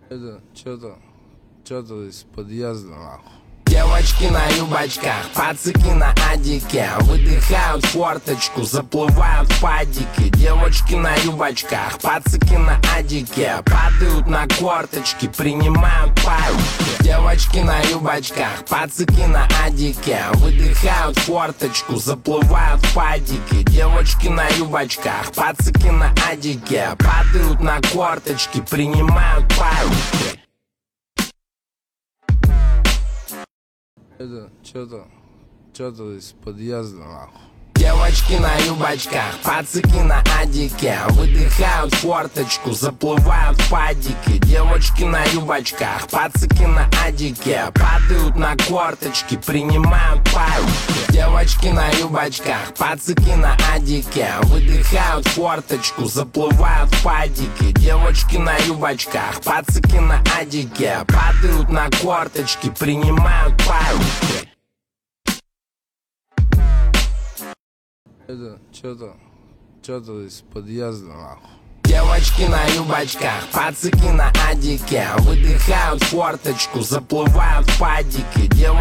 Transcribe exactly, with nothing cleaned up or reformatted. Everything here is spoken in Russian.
Это что-то, что-то из подъезда, нахуй. Девочки на юбочках, пацики на адике, выдыхают форточку, заплывают в падике. Девочки на юбочках, пацики на адике, падают на корточки, принимают падики. Девочки на юбочках, пацики на адике, выдыхают форточку, заплывают в падике. Девочки на юбочках, пацики на адике, падают на корточки, принимают падики. Это что-то, что-то из подъезда, нахуй. Девочки на юбочках, пацики на адике, выдыхают форточку, заплывают в падике. Девочки на юбочках, пацики на адике, падают на корточки, принимают падики. Девочки на юбочках, пацики на адике, выдыхают форточку, заплывают в падике. Девочки на юбочках, пацики на адике, падают на корточки, принимают падики. Это что-то, что-то из подъезда, нахуй. Девочки на юбочках, пацики на адике, выдыхают форточку, заплывают в падике.